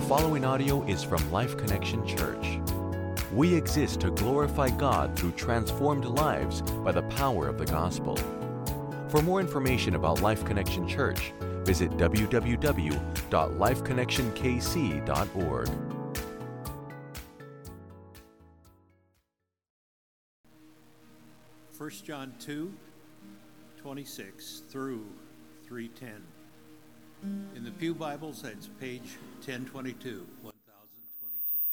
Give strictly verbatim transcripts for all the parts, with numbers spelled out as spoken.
following audio is from Life Connection Church. We exist to glorify God through transformed lives by the power of the gospel. For more information about Life Connection Church, visit w w w dot life connection k c dot org. First John two, twenty-six through three ten. In the Pew Bibles, that's page ten twenty-two, one thousand twenty-two.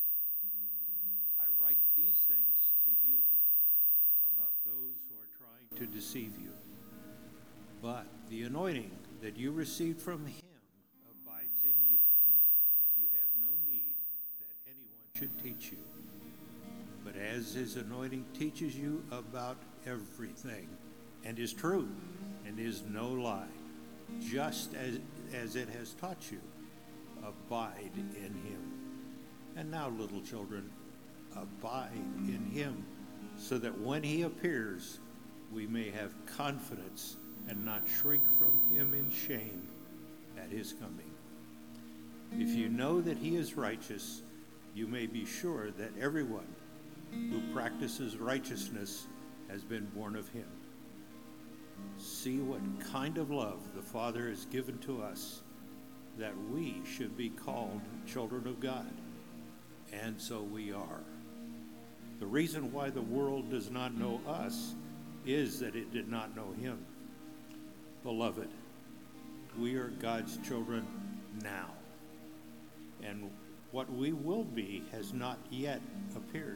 I write these things to you about those who are trying to deceive you. But the anointing that you received from him abides in you, and you have no need that anyone should teach you. But as his anointing teaches you about everything, and is true, and is no lie, just as, as it has taught you, abide in him. And now, little children, abide in him, so that when he appears, we may have confidence and not shrink from him in shame at his coming. If you know that he is righteous, you may be sure that everyone who practices righteousness has been born of him. See what kind of love the Father has given to us, that we should be called children of God. And so we are. The reason why the world does not know us is that it did not know him. Beloved, we are God's children now, and what we will be has not yet appeared.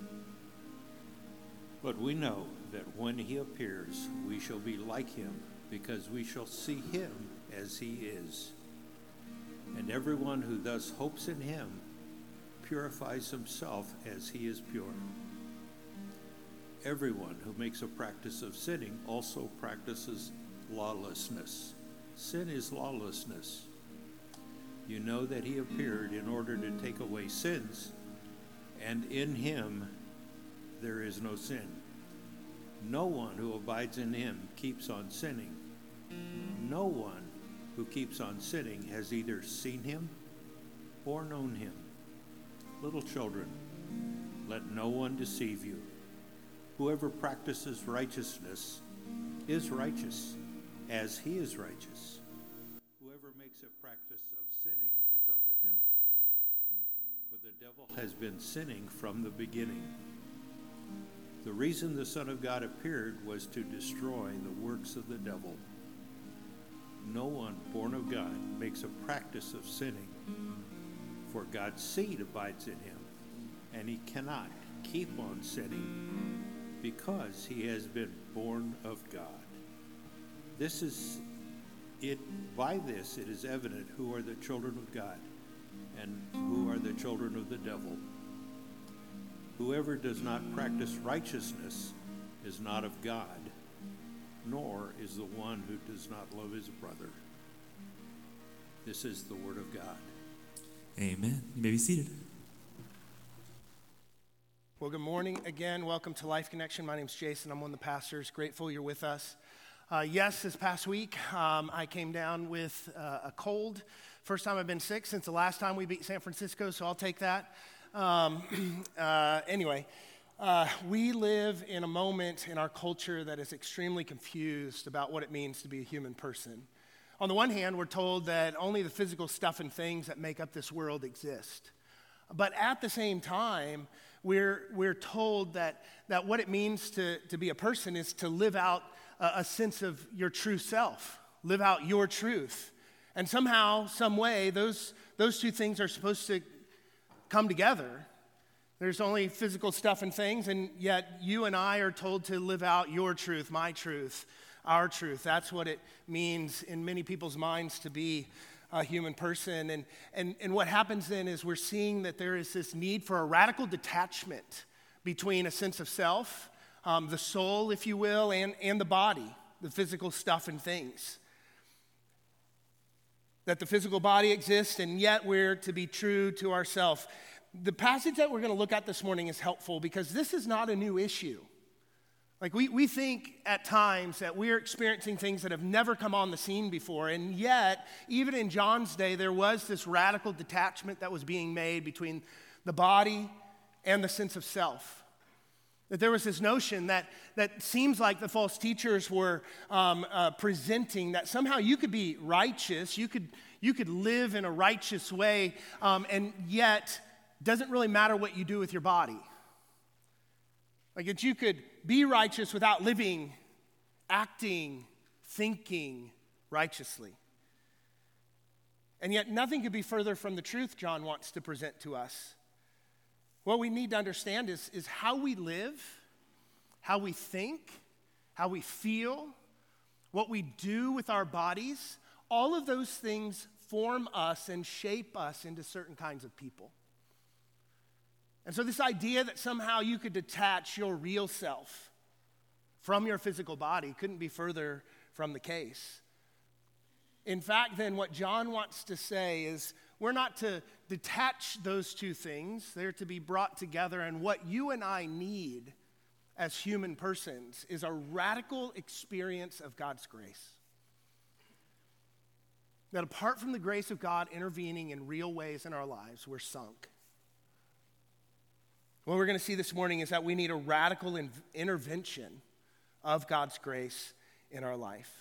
But we know that when he appears, we shall be like him, because we shall see him as he is. And everyone who thus hopes in him purifies himself as he is pure. Everyone who makes a practice of sinning also practices lawlessness. Sin is lawlessness. You know that he appeared in order to take away sins, and in him there is no sin. No one who abides in him keeps on sinning. No one who keeps on sinning has either seen him or known him. Little children, let no one deceive you. Whoever practices righteousness is righteous, as he is righteous. Whoever makes a practice of sinning is of the devil, for the devil has been sinning from the beginning. The reason the Son of God appeared was to destroy the works of the devil. No one born of God makes a practice of sinning, for God's seed abides in him, and he cannot keep on sinning because he has been born of God. This is it. By this it is evident who are the children of God and who are the children of the devil. Whoever does not practice righteousness is not of God, nor is the one who does not love his brother. This is the word of God. Amen. You may be seated. Well, good morning again. Welcome to Life Connection. My name's Jason. I'm one of the pastors. Grateful you're with us. Uh, yes, this past week, um, I came down with uh, a cold. First time I've been sick since the last time we beat San Francisco, so I'll take that. Um, uh, anyway, uh, we live in a moment in our culture that is extremely confused about what it means to be a human person. On the one hand, we're told that only the physical stuff and things that make up this world exist. But at the same time, we're we're told that, that what it means to, to be a person is to live out a, a sense of your true self, live out your truth. And somehow, some way, those those two things are supposed to come together. There's only physical stuff and things, and yet you and I are told to live out your truth, my truth, our truth. That's what it means in many people's minds to be a human person. And, and, and what happens then is we're seeing that there is this need for a radical detachment between a sense of self, um, the soul, if you will, and, and the body, the physical stuff and things. That the physical body exists, and yet we're to be true to ourselves. The passage that we're going to look at this morning is helpful because this is not a new issue. Like we, we think at times that we're experiencing things that have never come on the scene before, and yet, even in John's day, there was this radical detachment that was being made between the body and the sense of self. That there was this notion that, that seems like the false teachers were um, uh, presenting that somehow you could be righteous, you could, you could live in a righteous way, um, and yet doesn't really matter what you do with your body. Like that you could be righteous without living, acting, thinking righteously. And yet nothing could be further from the truth John wants to present to us. What we need to understand is, is how we live, how we think, how we feel, what we do with our bodies, all of those things form us and shape us into certain kinds of people. And so this idea that somehow you could detach your real self from your physical body couldn't be further from the case. In fact, then, what John wants to say is we're not to detach those two things. They're to be brought together, and what you and I need as human persons is a radical experience of God's grace. That apart from the grace of God intervening in real ways in our lives, we're sunk. What we're going to see this morning is that we need a radical in- intervention of God's grace in our life.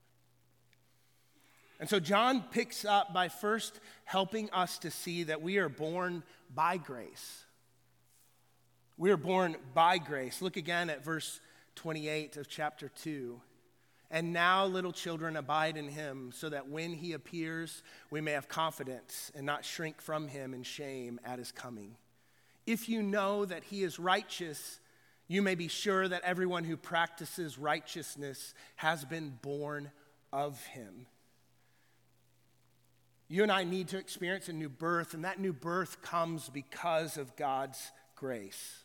And so John picks up by first helping us to see that we are born by grace. We are born by grace. Look again at verse twenty-eight of chapter two. And now, little children, abide in him, so that when he appears, we may have confidence and not shrink from him in shame at his coming. If you know that he is righteous, you may be sure that everyone who practices righteousness has been born of him. You and I need to experience a new birth, and that new birth comes because of God's grace.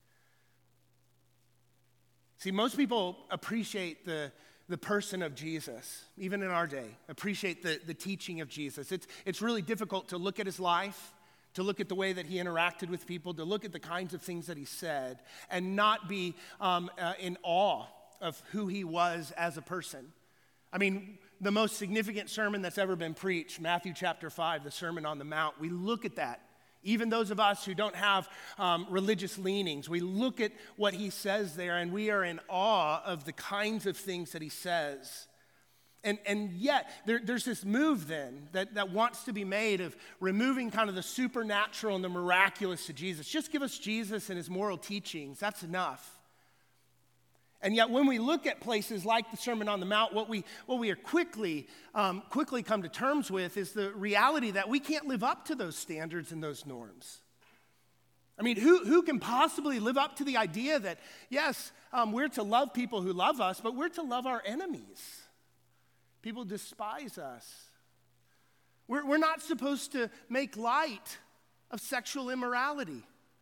See, most people appreciate the, the person of Jesus, even in our day, appreciate the, the teaching of Jesus. It's, it's really difficult to look at his life, to look at the way that he interacted with people, to look at the kinds of things that he said, and not be um, uh, in awe of who he was as a person. I mean, the most significant sermon that's ever been preached, Matthew chapter five, the Sermon on the Mount, we look at that. Even those of us who don't have um, religious leanings, we look at what he says there, and we are in awe of the kinds of things that he says. And, and yet, there, there's this move then that, that wants to be made of removing kind of the supernatural and the miraculous to Jesus. Just give us Jesus and his moral teachings. That's enough. And yet, when we look at places like the Sermon on the Mount, what we, what we are quickly, um, quickly come to terms with is the reality that we can't live up to those standards and those norms. I mean, who, who can possibly live up to the idea that, yes, um, we're to love people who love us, but we're to love our enemies? People despise us. We're, we're not supposed to make light of sexual immorality.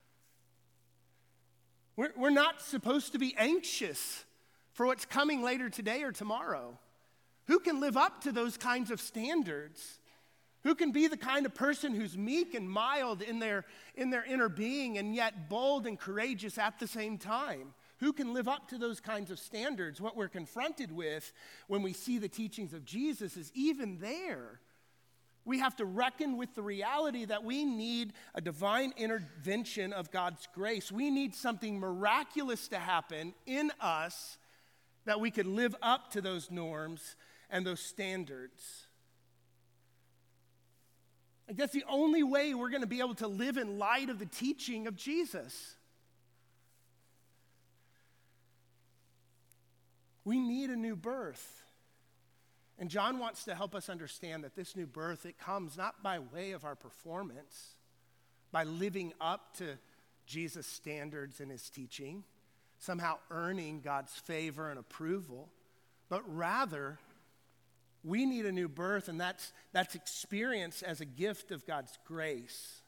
We're, we're not supposed to be anxious for what's coming later today or tomorrow. Who can live up to those kinds of standards? Who can be the kind of person who's meek and mild in their, in their inner being and yet bold and courageous at the same time? Who can live up to those kinds of standards? What we're confronted with when we see the teachings of Jesus is even there, we have to reckon with the reality that we need a divine intervention of God's grace. We need something miraculous to happen in us that we could live up to those norms and those standards. Like that's the only way we're going to be able to live in light of the teaching of Jesus. We need a new birth. And John wants to help us understand that this new birth, it comes not by way of our performance, by living up to Jesus' standards and his teaching, somehow earning God's favor and approval, but rather we need a new birth, and that's, that's experienced as a gift of God's grace.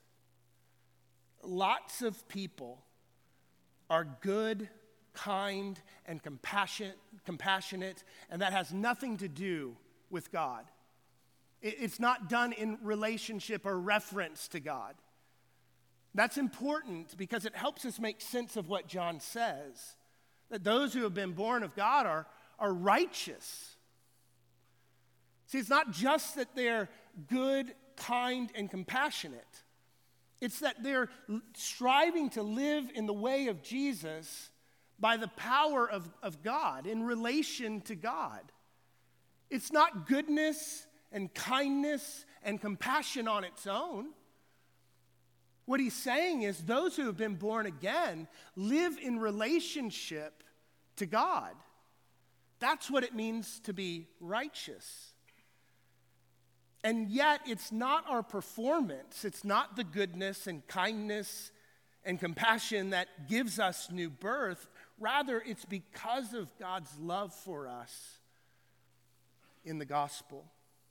Lots of people are good, kind, and compassionate, compassionate, and that has nothing to do with God. It's not done in relationship or reference to God. That's important because it helps us make sense of what John says. That those who have been born of God are, are righteous. See, it's not just that they're good, kind, and compassionate. It's that they're striving to live in the way of Jesus by the power of, of God, in relation to God. It's not goodness and kindness and compassion on its own. What he's saying is those who have been born again live in relationship to God. That's what it means to be righteous. And yet, it's not our performance, it's not the goodness and kindness and compassion that gives us new birth. Rather, it's because of God's love for us in the gospel.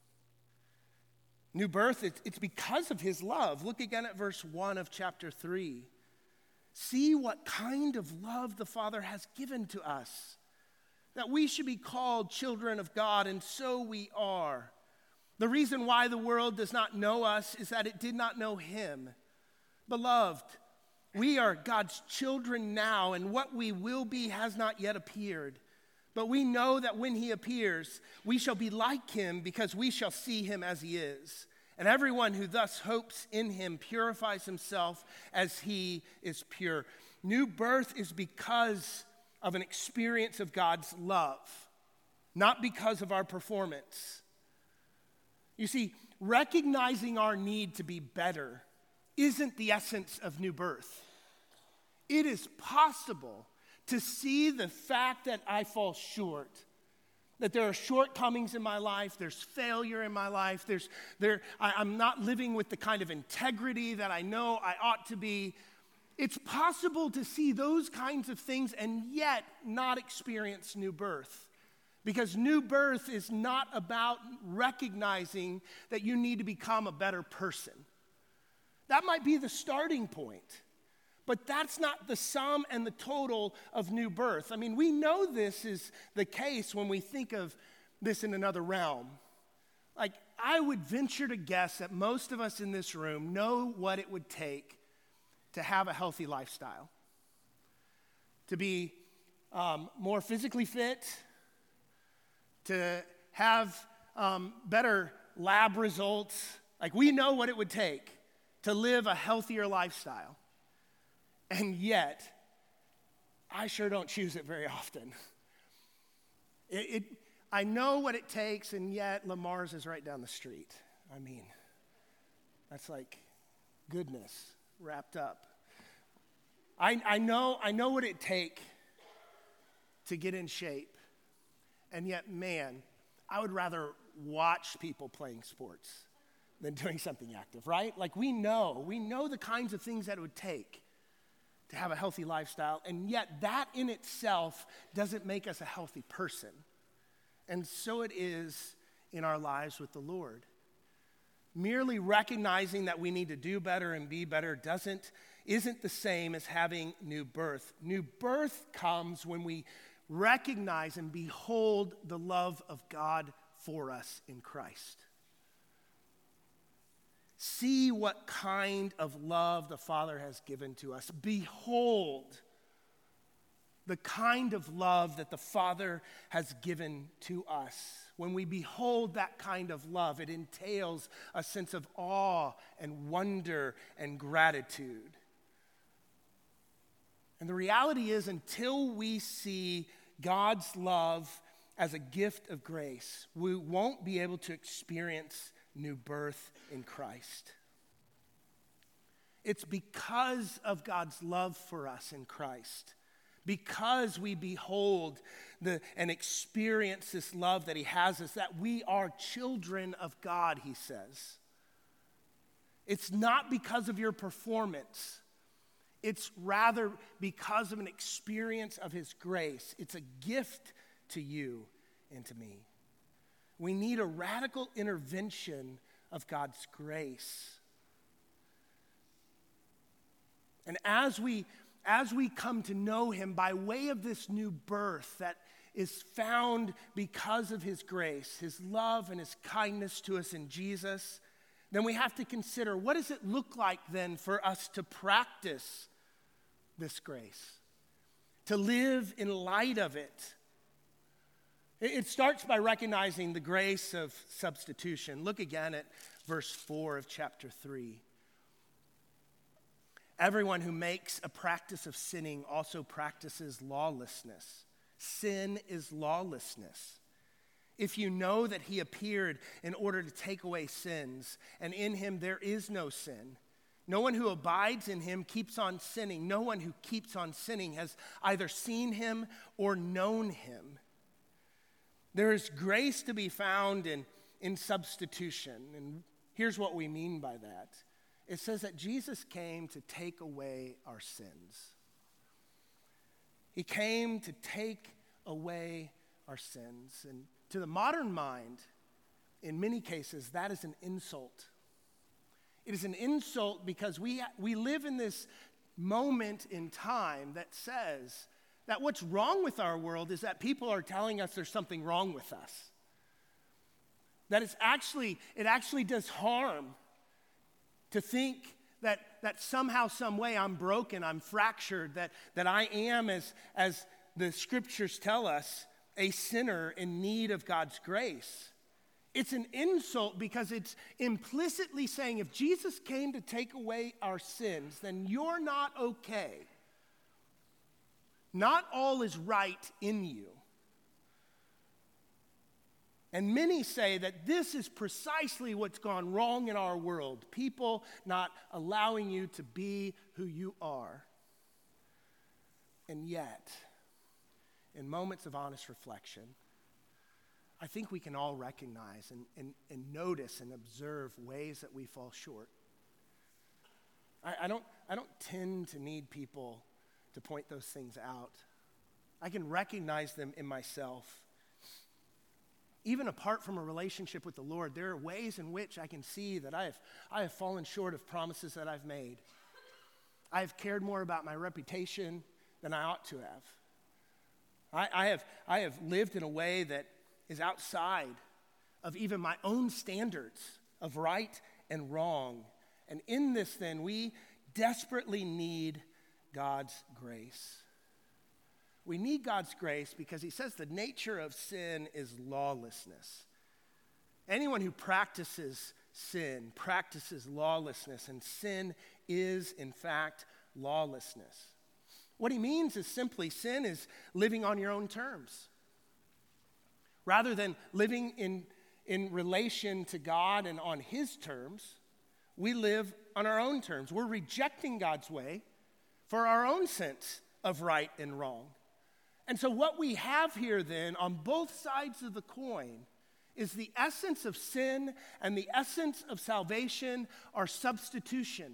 New birth, it's because of his love. Look again at verse one of chapter three. See what kind of love the Father has given to us, that we should be called children of God, and so we are. The reason why the world does not know us is that it did not know him. Beloved, we are God's children now, and what we will be has not yet appeared. But we know that when he appears, we shall be like him because we shall see him as he is. And everyone who thus hopes in him purifies himself as he is pure. New birth is because of an experience of God's love, not because of our performance. You see, recognizing our need to be better isn't the essence of new birth. It is possible to see the fact that I fall short, that there are shortcomings in my life, there's failure in my life, there's, there, I, I'm not living with the kind of integrity that I know I ought to be. It's possible to see those kinds of things and yet not experience new birth. Because new birth is not about recognizing that you need to become a better person. That might be the starting point, but that's not the sum and the total of new birth. I mean, we know this is the case when we think of this in another realm. Like, I would venture to guess that most of us in this room know what it would take to have a healthy lifestyle, to be um, more physically fit, to have um, better lab results. Like, we know what it would take to live a healthier lifestyle. And yet, I sure don't choose it very often. It, it, I know what it takes, and yet Lamar's is right down the street. I mean, that's like goodness wrapped up. I, I know, I know what it takes to get in shape. And yet, man, I would rather watch people playing sports than doing something active, right? Like, we know, we know the kinds of things that it would take to have a healthy lifestyle, and yet that in itself doesn't make us a healthy person. And so it is in our lives with the Lord. Merely recognizing that we need to do better and be better doesn't, isn't the same as having new birth. New birth comes when we recognize and behold the love of God for us in Christ. See what kind of love the Father has given to us. Behold the kind of love that the Father has given to us. When we behold that kind of love, it entails a sense of awe and wonder and gratitude. And the reality is, until we see God's love as a gift of grace, we won't be able to experience new birth in Christ. It's because of God's love for us in Christ, because we behold the, and experience this love that he has us, that we are children of God, he says. It's not because of your performance. It's rather because of an experience of his grace. It's a gift to you and to me. We need a radical intervention of God's grace. And as we, as we come to know him by way of this new birth that is found because of his grace, his love and his kindness to us in Jesus, then we have to consider, what does it look like then for us to practice this grace? to live in light of it. It starts by recognizing the grace of substitution. Look again at verse four of chapter three. Everyone who makes a practice of sinning also practices lawlessness. Sin is lawlessness. If you know that he appeared in order to take away sins, and in him there is no sin, no one who abides in him keeps on sinning. No one who keeps on sinning has either seen him or known him. There is grace to be found in, in substitution. And here's what we mean by that. It says that Jesus came to take away our sins. He came to take away our sins. And to the modern mind, in many cases, that is an insult. It is an insult because we, we live in this moment in time that says that what's wrong with our world is that people are telling us there's something wrong with us. That it's actually, it actually does harm to think that, that somehow, some way I'm broken, I'm fractured, that, that I am, as, as the scriptures tell us, a sinner in need of God's grace. It's an insult because it's implicitly saying if Jesus came to take away our sins, then you're not okay. Not all is right in you. And many say that this is precisely what's gone wrong in our world. People not allowing you to be who you are. And yet, in moments of honest reflection, I think we can all recognize and, and, and notice and observe ways that we fall short. I, I don't, I don't tend to need people to point those things out. I can recognize them in myself. Even apart from a relationship with the Lord, there are ways in which I can see that I have, I have fallen short of promises that I've made. I have cared more about my reputation than I ought to have. I, I have, I have lived in a way that is outside of even my own standards of right and wrong. And in this, then, we desperately need God's grace. We need God's grace because he says the nature of sin is lawlessness. Anyone who practices sin practices lawlessness, and sin is, in fact, lawlessness. What he means is simply sin is living on your own terms. Rather than living in, in relation to God and on his terms, we live on our own terms. We're rejecting God's way for our own sense of right and wrong. And so what we have here then on both sides of the coin is the essence of sin and the essence of salvation are substitution.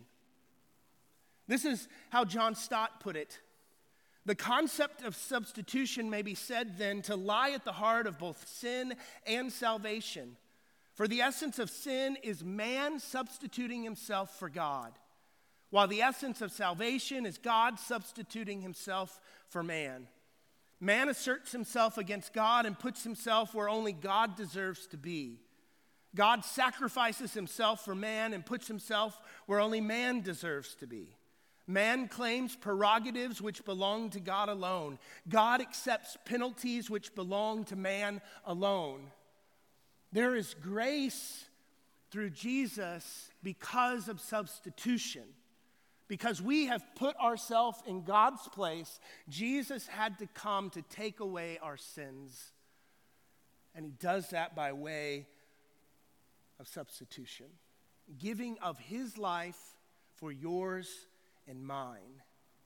This is how John Stott put it. The concept of substitution may be said then to lie at the heart of both sin and salvation. For the essence of sin is man substituting himself for God, while the essence of salvation is God substituting himself for man. Man asserts himself against God and puts himself where only God deserves to be. God sacrifices himself for man and puts himself where only man deserves to be. Man claims prerogatives which belong to God alone. God accepts penalties which belong to man alone. There is grace through Jesus because of substitution. Because we have put ourselves in God's place, Jesus had to come to take away our sins. And he does that by way of substitution, giving of his life for yours and mine.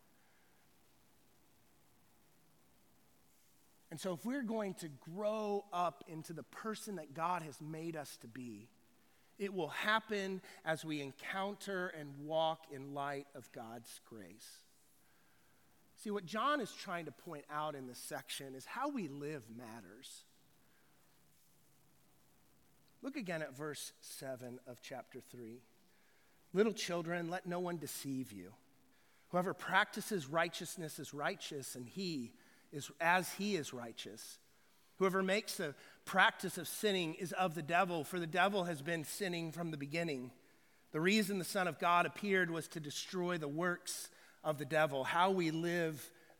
And so if we're going to grow up into the person that God has made us to be, it will happen as we encounter and walk in light of God's grace. See, what John is trying to point out in this section is how we live matters. Look again at verse seven of chapter three. Little children, let no one deceive you. Whoever practices righteousness is righteous, and he is as he is righteous. Whoever makes a practice of sinning is of the devil, for the devil has been sinning from the beginning. The reason the Son of God appeared was to destroy the works of the devil. How we live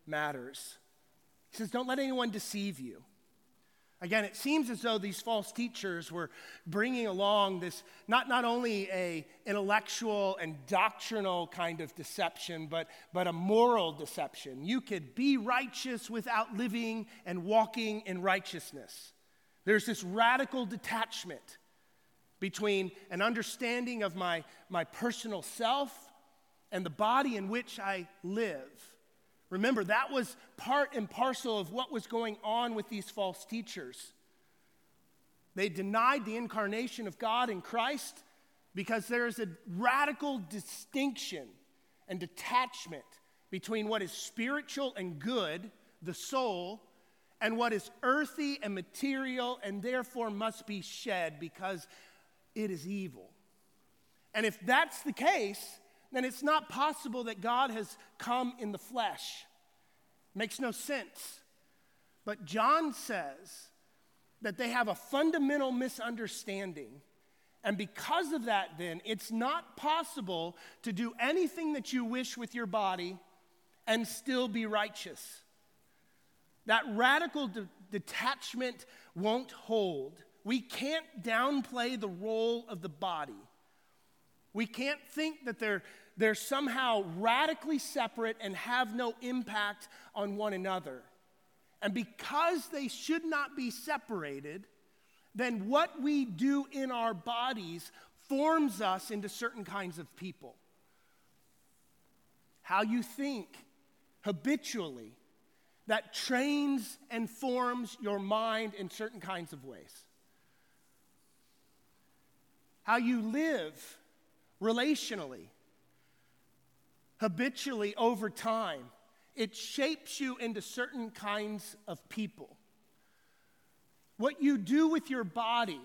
matters. He says, don't let anyone deceive you. Again, it seems as though these false teachers were bringing along this, not, not only a intellectual and doctrinal kind of deception, but, but a moral deception. You could be righteous without living and walking in righteousness. There's this radical detachment between an understanding of my, my personal self and the body in which I live. Remember, that was part and parcel of what was going on with these false teachers. They denied the incarnation of God in Christ because there is a radical distinction and detachment between what is spiritual and good, the soul, and what is earthy and material and therefore must be shed because it is evil. And if that's the case, then it's not possible that God has come in the flesh. Makes no sense. But John says that they have a fundamental misunderstanding. And because of that, then, it's not possible to do anything that you wish with your body and still be righteous. That radical de- detachment won't hold. We can't downplay the role of the body. We can't think that they're, they're somehow radically separate and have no impact on one another. And because they should not be separated, then what we do in our bodies forms us into certain kinds of people. How you think habitually, that trains and forms your mind in certain kinds of ways. How you live relationally, habitually over time, it shapes you into certain kinds of people. What you do with your body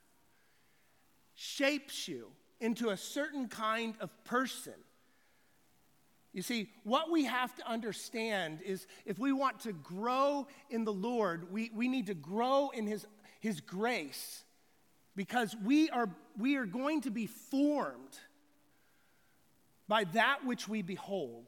shapes you into a certain kind of person. You see, what we have to understand is if we want to grow in the Lord, we, we need to grow in His, His grace. Because we are, we are going to be formed by that which we behold.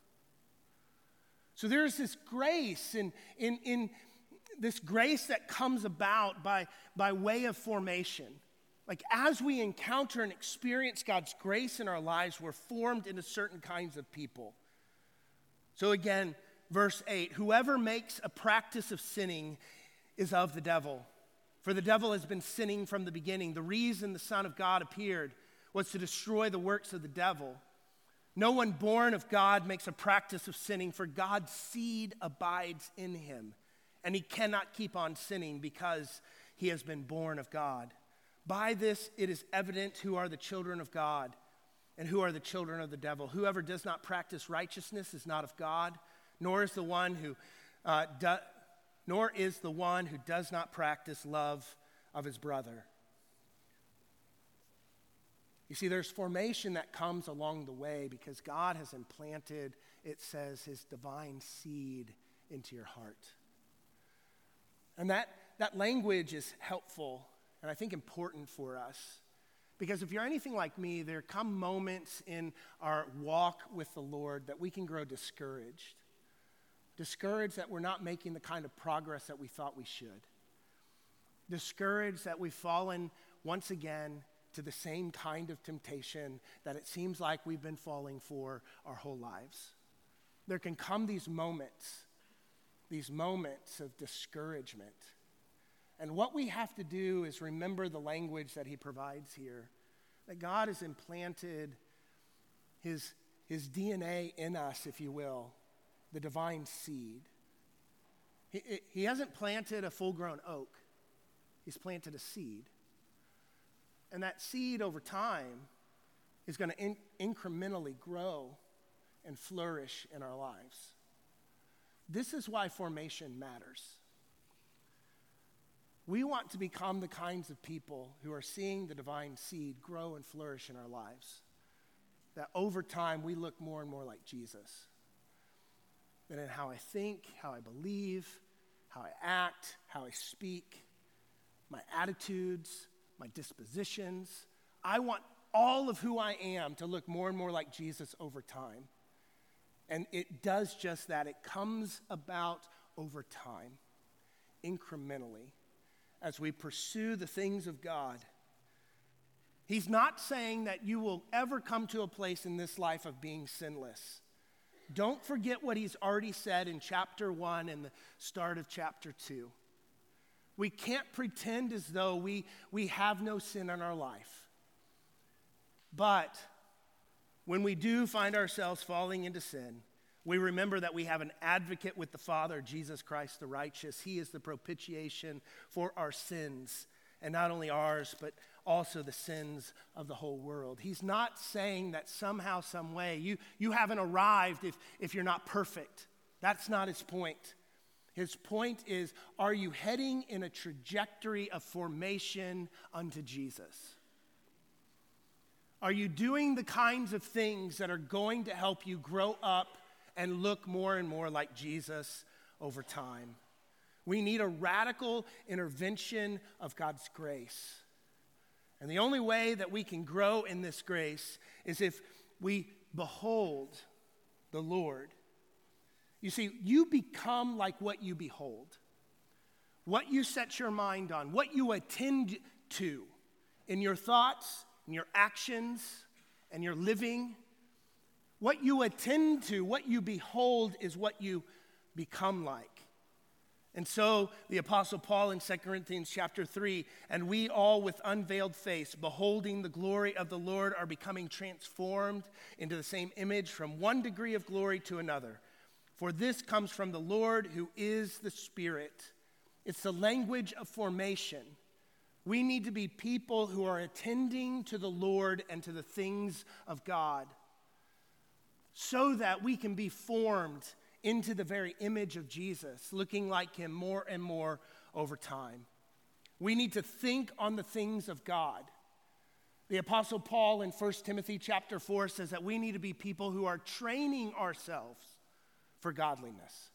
So there's this grace, in, in, in this grace that comes about by, by way of formation. Like as we encounter and experience God's grace in our lives, we're formed into certain kinds of people. So again, verse eight, whoever makes a practice of sinning is of the devil. For the devil has been sinning from the beginning. The reason the Son of God appeared was to destroy the works of the devil. No one born of God makes a practice of sinning, for God's seed abides in him, and he cannot keep on sinning because he has been born of God. By this it is evident who are the children of God and who are the children of the devil. Whoever does not practice righteousness is not of God, nor is the one who uh, does... nor is the one who does not practice love of his brother. You see, there's formation that comes along the way because God has implanted, it says, his divine seed into your heart. And that, that language is helpful and I think important for us. Because if you're anything like me, there come moments in our walk with the Lord that we can grow discouraged. Discouraged that we're not making the kind of progress that we thought we should. Discouraged that we've fallen once again to the same kind of temptation that it seems like we've been falling for our whole lives. There can come these moments, these moments of discouragement. And what we have to do is remember the language that he provides here, that God has implanted his, his D N A in us, if you will, the divine seed. He, he hasn't planted a full-grown oak. He's planted a seed. And that seed over time is going to in, incrementally grow and flourish in our lives. This is why formation matters. We want to become the kinds of people who are seeing the divine seed grow and flourish in our lives. That over time we look more and more like Jesus. That in how I think, how I believe, how I act, how I speak, my attitudes, my dispositions. I want all of who I am to look more and more like Jesus over time. And it does just that. It comes about over time, incrementally, as we pursue the things of God. He's not saying that you will ever come to a place in this life of being sinless. Don't forget what he's already said in chapter one and the start of chapter two. We can't pretend as though we, we have no sin in our life. But when we do find ourselves falling into sin, we remember that we have an advocate with the Father, Jesus Christ the righteous. He is the propitiation for our sins, and not only ours, but also the sins of the whole world. He's not saying that somehow, some way, you, you haven't arrived if, if you're not perfect. That's not his point. His point is, are you heading in a trajectory of formation unto Jesus? Are you doing the kinds of things that are going to help you grow up and look more and more like Jesus over time? We need a radical intervention of God's grace. And the only way that we can grow in this grace is if we behold the Lord. You see, you become like what you behold. What you set your mind on, what you attend to in your thoughts, in your actions, and your living. What you attend to, what you behold is what you become like. And so the Apostle Paul in Second Corinthians chapter three, and we all with unveiled face, beholding the glory of the Lord, are becoming transformed into the same image from one degree of glory to another. For this comes from the Lord who is the Spirit. It's the language of formation. We need to be people who are attending to the Lord and to the things of God so that we can be formed into the very image of Jesus, looking like him more and more over time. We need to think on the things of God. The Apostle Paul in First Timothy chapter four says that we need to be people who are training ourselves for godliness.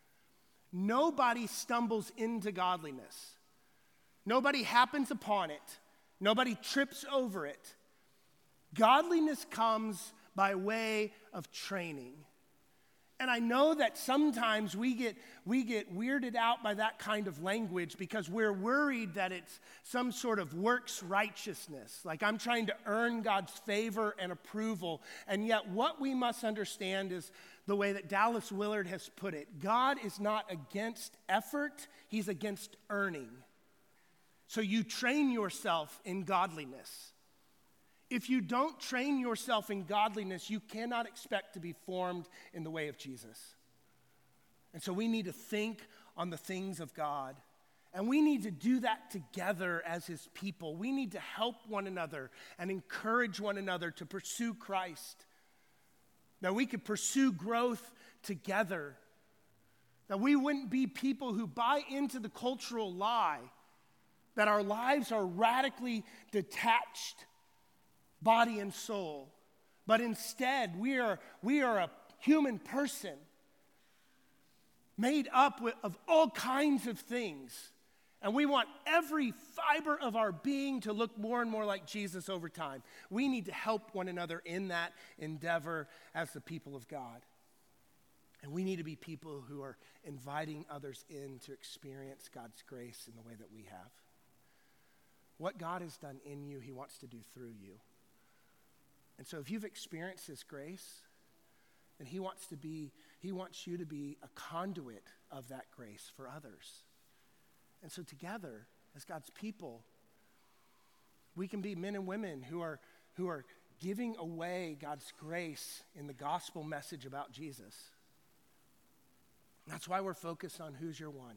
Nobody stumbles into godliness. Nobody happens upon it. Nobody trips over it. Godliness comes by way of training. And I know that sometimes we get, we get weirded out by that kind of language because we're worried that it's some sort of works righteousness, like I'm trying to earn God's favor and approval. And yet what we must understand is the way that Dallas Willard has put it. God is not against effort, he's against earning. So you train yourself in godliness. If you don't train yourself in godliness, you cannot expect to be formed in the way of Jesus. And so we need to think on the things of God. And we need to do that together as his people. We need to help one another and encourage one another to pursue Christ. That we could pursue growth together. That we wouldn't be people who buy into the cultural lie that our lives are radically detached, body and soul. But instead, we are, we are a human person made up with, of all kinds of things. And we want every fiber of our being to look more and more like Jesus over time. We need to help one another in that endeavor as the people of God. And we need to be people who are inviting others in to experience God's grace in the way that we have. What God has done in you, he wants to do through you. And so if you've experienced his grace, then he wants to be, he wants you to be a conduit of that grace for others. And so together, as God's people, we can be men and women who are, who are giving away God's grace in the gospel message about Jesus. That's why we're focused on who's your one.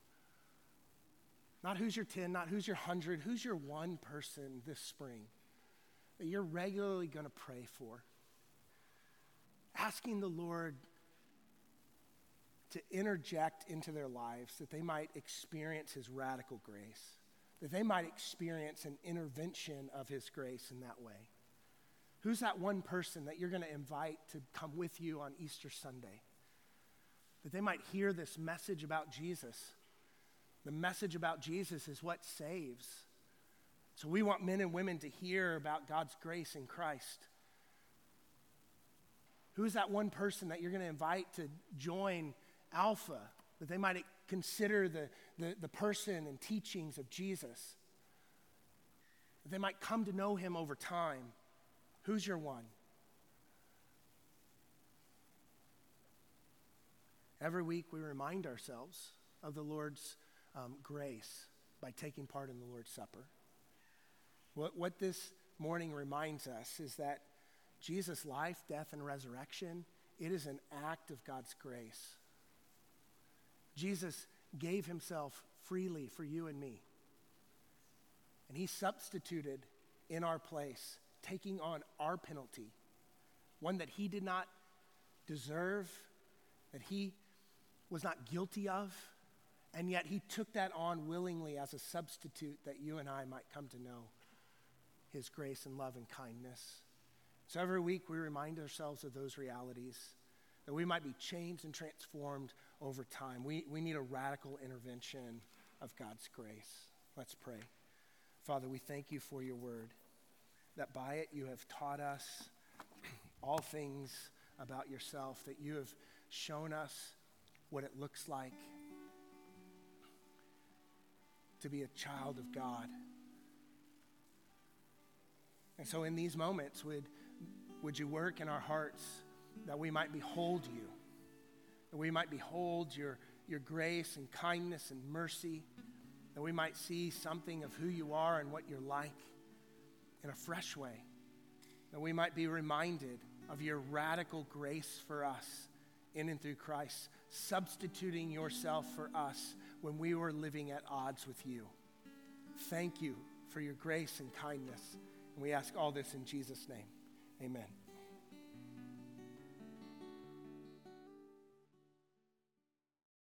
Not who's your ten, not who's your hundred, who's your one person this spring that you're regularly going to pray for. Asking the Lord to interject into their lives that they might experience his radical grace, that they might experience an intervention of his grace in that way. Who's that one person that you're going to invite to come with you on Easter Sunday? That they might hear this message about Jesus. The message about Jesus is what saves. So we want men and women to hear about God's grace in Christ. Who's that one person that you're going to invite to join Alpha, that they might consider the, the, the person and teachings of Jesus, that they might come to know him over time? Who's your one? Every week we remind ourselves of the Lord's um, grace by taking part in the Lord's Supper. What, what this morning reminds us is that Jesus' life, death, and resurrection, it is an act of God's grace. Jesus gave himself freely for you and me. And he substituted in our place, taking on our penalty, one that he did not deserve, that he was not guilty of, and yet he took that on willingly as a substitute that you and I might come to know his grace and love and kindness. So every week we remind ourselves of those realities, that we might be changed and transformed over time. We, we need a radical intervention of God's grace. Let's pray. Father, we thank you for your word, that by it you have taught us all things about yourself, that you have shown us what it looks like to be a child of God. And so in these moments, would Would you work in our hearts that we might behold you, that we might behold your, your grace and kindness and mercy, that we might see something of who you are and what you're like in a fresh way, that we might be reminded of your radical grace for us in and through Christ, substituting yourself for us when we were living at odds with you. Thank you for your grace and kindness. And we ask all this in Jesus' name. Amen.